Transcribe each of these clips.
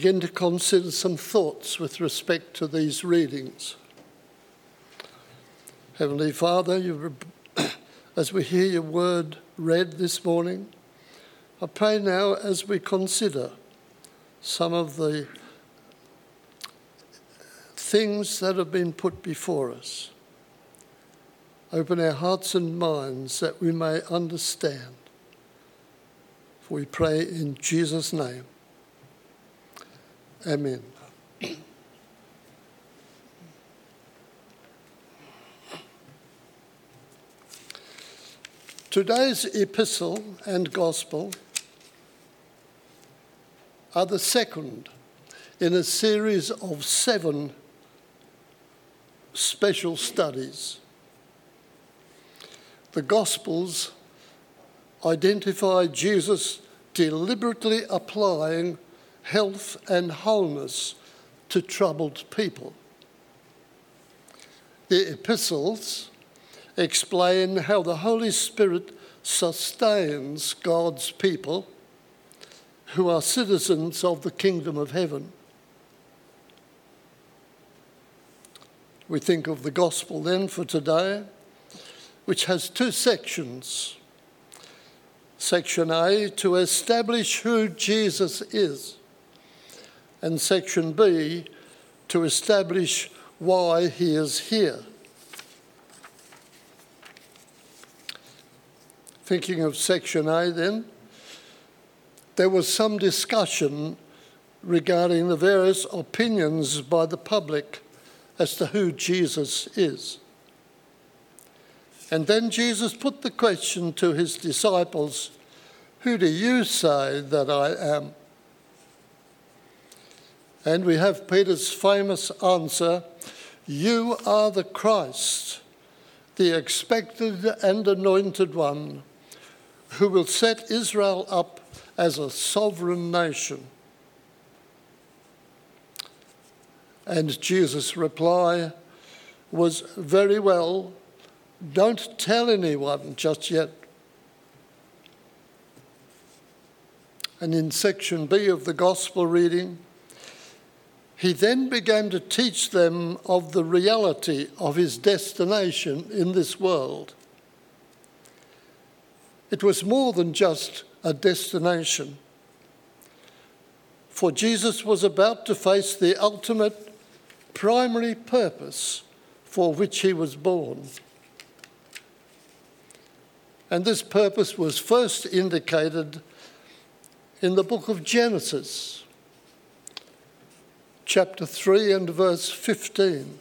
Begin to consider some thoughts with respect to these readings. Heavenly Father, as we hear your word read this morning, I pray now as we consider some of the things that have been put before us, open our hearts and minds that we may understand. For we pray in Jesus' name. Amen. Today's epistle and gospel are the second in a series of 7 special studies. The Gospels identify Jesus deliberately applying health and wholeness to troubled people. The epistles explain how the Holy Spirit sustains God's people who are citizens of the kingdom of heaven. We think of the gospel then for today, which has 2 sections. Section A, to establish who Jesus is, and Section B, to establish why he is here. Thinking of Section A then, there was some discussion regarding the various opinions by the public as to who Jesus is. And then Jesus put the question to his disciples, "Who do you say that I am?" And we have Peter's famous answer, "You are the Christ, the expected and anointed one, who will set Israel up as a sovereign nation." And Jesus' reply was, "Very well, don't tell anyone just yet." And in Section B of the Gospel reading, he then began to teach them of the reality of his destination in this world. It was more than just a destination, for Jesus was about to face the ultimate primary purpose for which he was born. And this purpose was first indicated in the book of Genesis, chapter 3 and verse 15.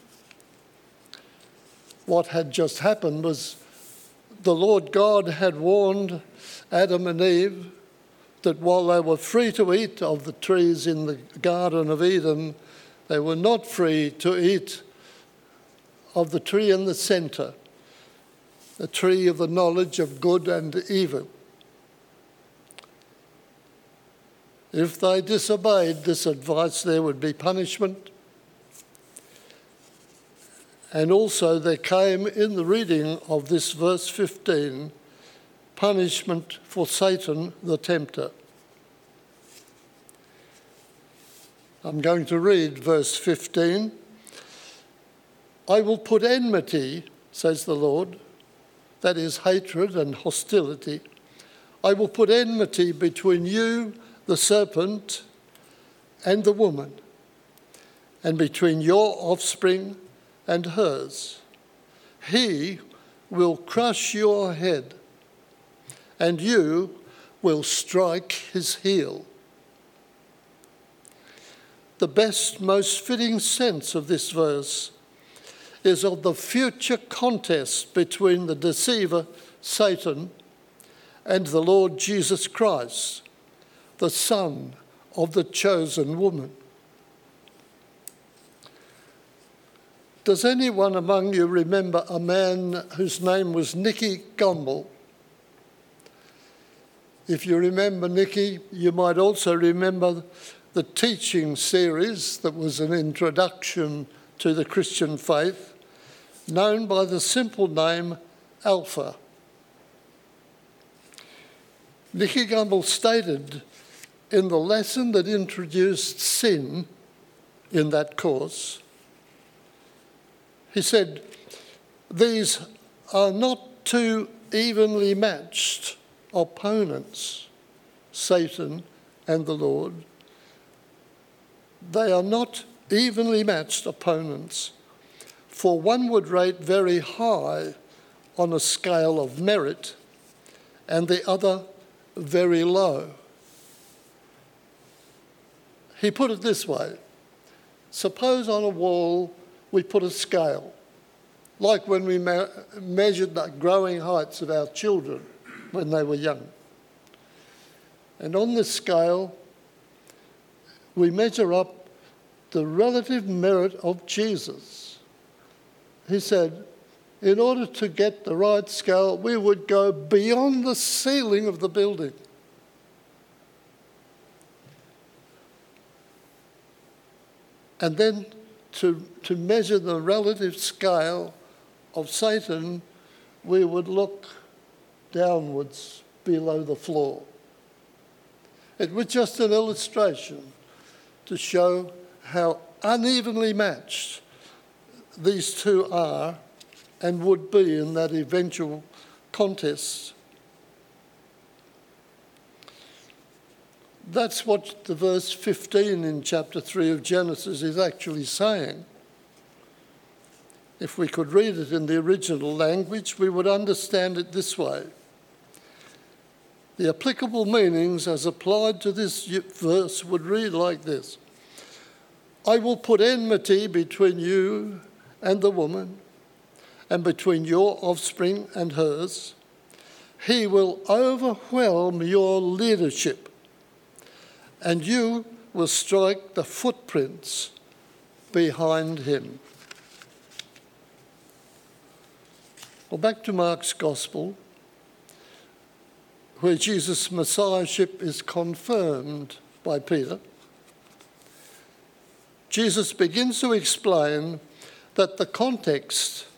What had just happened was the Lord God had warned Adam and Eve that while they were free to eat of the trees in the Garden of Eden, they were not free to eat of the tree in the centre, the tree of the knowledge of good and evil. If they disobeyed this advice, there would be punishment. And also there came in the reading of this verse 15, punishment for Satan the tempter. I'm going to read verse 15. "I will put enmity," says the Lord, that is hatred and hostility. "I will put enmity between you, the serpent, and the woman, and between your offspring and hers. He will crush your head, and you will strike his heel." The best, most fitting sense of this verse is of the future contest between the deceiver, Satan, and the Lord Jesus Christ, the Son of the chosen woman. Does anyone among you remember a man whose name was Nicky Gumbel? If you remember Nicky, you might also remember the teaching series that was an introduction to the Christian faith, known by the simple name Alpha. Nicky Gumbel stated in the lesson that introduced sin in that course, he said, these are not two evenly matched opponents, Satan and the Lord. They are not evenly matched opponents, for one would rate very high on a scale of merit and the other very low. He put it this way: suppose on a wall we put a scale, like when we measured the growing heights of our children when they were young. And on this scale, we measure up the relative merit of Jesus. He said, in order to get the right scale, we would go beyond the ceiling of the building. And then to measure the relative scale of Satan, we would look downwards below the floor. It was just an illustration to show how unevenly matched these two are and would be in that eventual contest. That's what the verse 15 in chapter 3 of Genesis is actually saying. If we could read it in the original language, we would understand it this way. The applicable meanings as applied to this verse would read like this: I will put enmity between you and the woman, and between your offspring and hers. He will overwhelm your leadership, and you will strike the footprints behind him. Well, back to Mark's Gospel, where Jesus' Messiahship is confirmed by Peter. Jesus begins to explain that the contest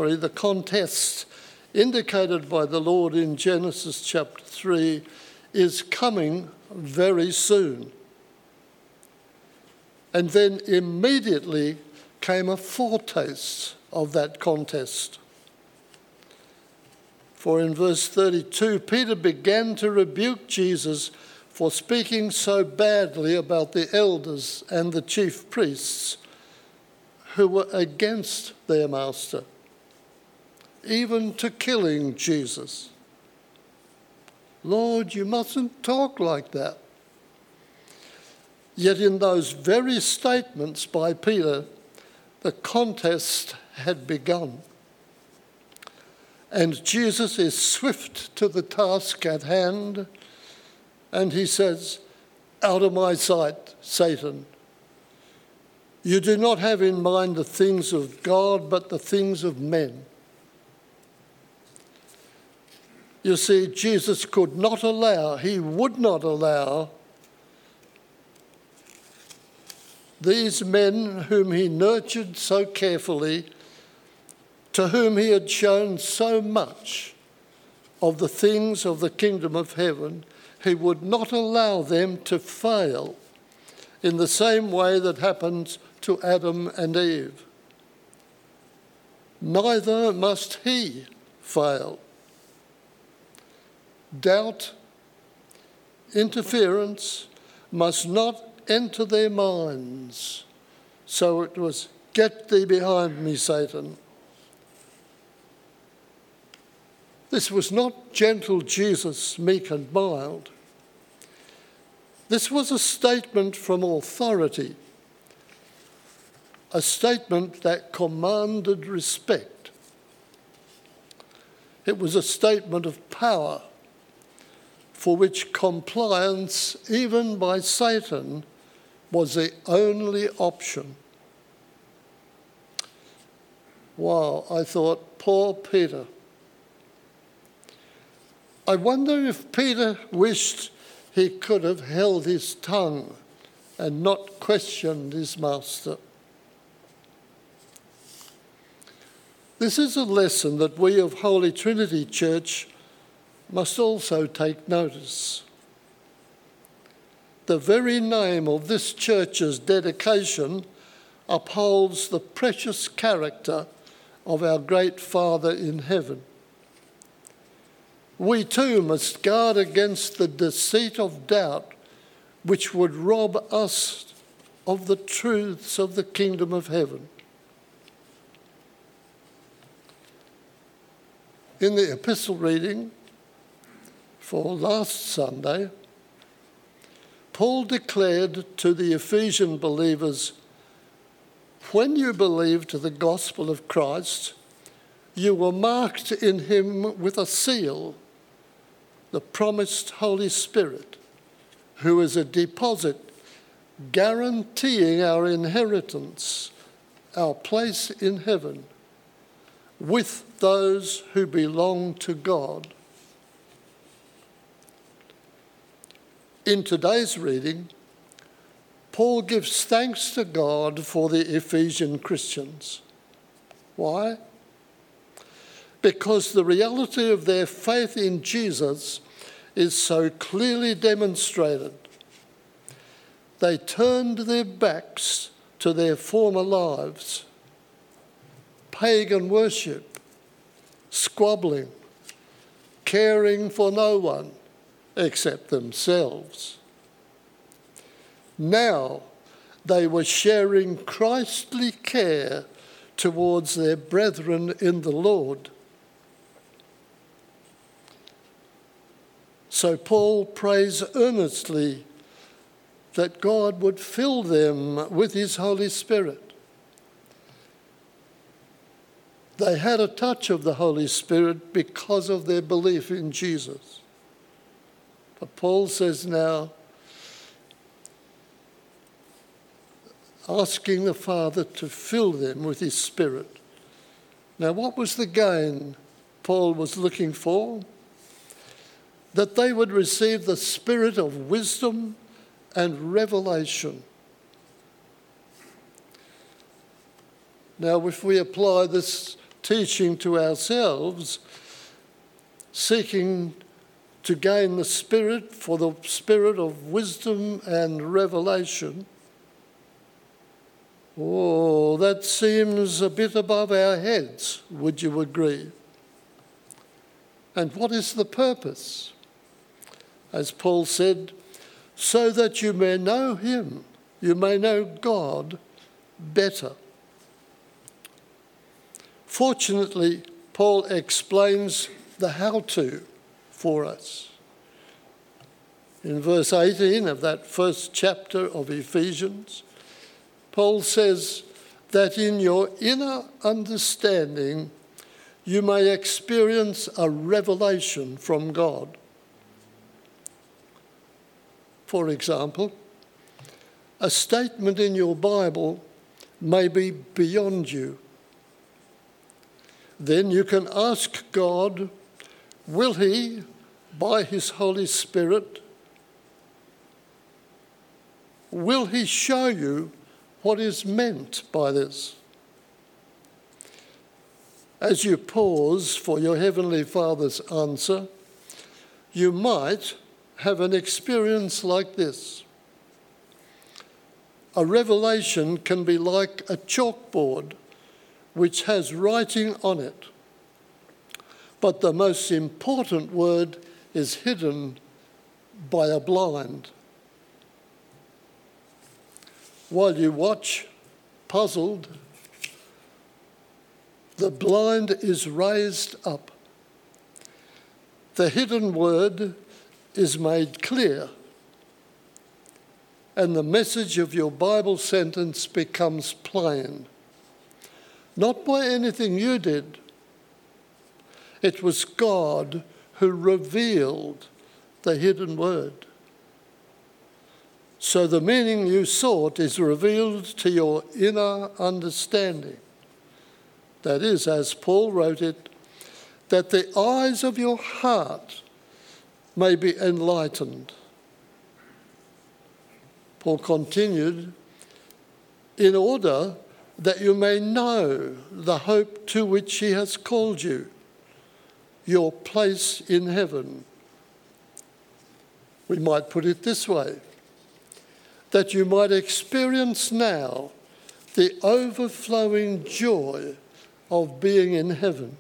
indicated by the Lord in Genesis chapter 3 is coming very soon. And then immediately came a foretaste of that contest. For in verse 32, Peter began to rebuke Jesus for speaking so badly about the elders and the chief priests who were against their master, even to killing Jesus. Lord, you mustn't talk like that. Yet in those very statements by Peter, the contest had begun. And Jesus is swift to the task at hand, and he says, out of my sight, Satan. You do not have in mind the things of God, but the things of men. You see, Jesus could not allow, he would not allow these men whom he nurtured so carefully, to whom he had shown so much of the things of the kingdom of heaven, he would not allow them to fail in the same way that happened to Adam and Eve. Neither must he fail. Doubt, interference must not enter their minds. So it was, get thee behind me, Satan. This was not gentle Jesus, meek and mild. This was a statement from authority, a statement that commanded respect. It was a statement of power for which compliance, even by Satan, was the only option. Wow, I thought, poor Peter. I wonder if Peter wished he could have held his tongue and not questioned his master. This is a lesson that we of Holy Trinity Church must also take notice. the very name of this church's dedication upholds the precious character of our great Father in heaven. We too must guard against the deceit of doubt which would rob us of the truths of the kingdom of heaven. In the epistle reading for last Sunday, Paul declared to the Ephesian believers, "When you believed the gospel of Christ, you were marked in him with a seal, the promised Holy Spirit, who is a deposit guaranteeing our inheritance, our place in heaven, with those who belong to God." In today's reading, Paul gives thanks to God for the Ephesian Christians. Why? Because the reality of their faith in Jesus is so clearly demonstrated. They turned their backs to their former lives, pagan worship, squabbling, caring for no one except themselves. Now they were sharing Christly care towards their brethren in the Lord. So Paul prays earnestly that God would fill them with his Holy Spirit. They had a touch of the Holy Spirit because of their belief in Jesus. But Paul says now, asking the Father to fill them with his Spirit. Now, what was the gain Paul was looking for? That they would receive the spirit of wisdom and revelation. Now, if we apply this teaching to ourselves, seeking to gain the Spirit for the spirit of wisdom and revelation, that seems a bit above our heads, would you agree? And what is the purpose? As Paul said, so that you may know him, you may know God better. Fortunately, Paul explains the how-to for us. In verse 18 of that first chapter of Ephesians, Paul says that in your inner understanding you may experience a revelation from God. For example, a statement in your Bible may be beyond you. Then you can ask God, will he, by his Holy Spirit, will he show you what is meant by this? As you pause for your Heavenly Father's answer, you might have an experience like this. A revelation can be like a chalkboard which has writing on it, but the most important word is hidden by a blind. While you watch, puzzled, the blind is raised up. The hidden word is made clear, and the message of your Bible sentence becomes plain. Not by anything you did. It was God who revealed the hidden word. So the meaning you sought is revealed to your inner understanding. That is, as Paul wrote it, that the eyes of your heart may be enlightened. Paul continued, in order that you may know the hope to which he has called you, your place in heaven. We might put it this way. that you might experience now the overflowing joy of being in heaven.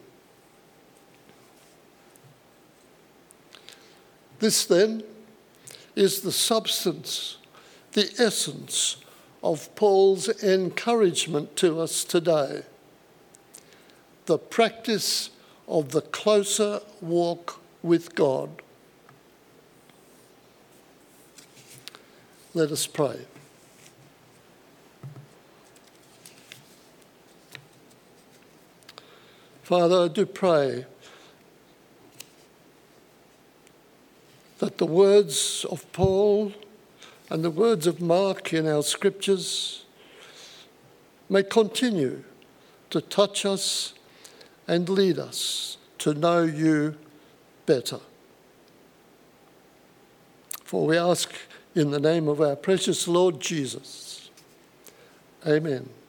This, then, is the substance, the essence of Paul's encouragement to us today. The practice of the closer walk with God. Let us pray. Father, I do pray that the words of Paul and the words of Mark in our scriptures may continue to touch us and lead us to know you better. For we ask in the name of our precious Lord Jesus. Amen.